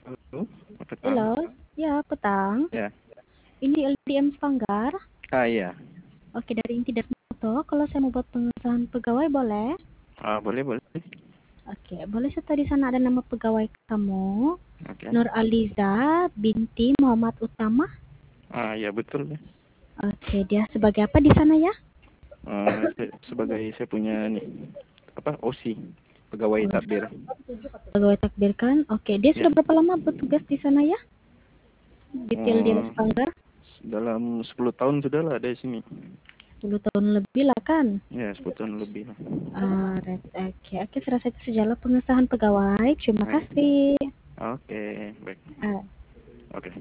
Halo, Petang. Halo, ya petang. Ya. Ini LDM Spanggar. Iya. Oke, dari Inti Darmoto. Kalau saya mau buat pengesahan pegawai boleh? Boleh, boleh. Oke, boleh serta di sana ada nama pegawai kamu. Oke. Nur Aliza binti Muhammad Utama. Ya betul ya. Oke, dia sebagai apa di sana ya? Sebagai saya punya nih OC, pegawai Oh, takbir. pegawai takbir kan? Oke, dia Ya. sudah berapa lama bertugas di sana ya? Di LDM Hmm, Spanggar? dalam 10 tahun sudah lah ada di sini. 10 tahun lebih lah kan? Ya, 10 tahun lebih lah. Oke, serasa itu sejalan pengesahan pegawai. Terima Baik. kasih. Oke, baik. Ah, Oke.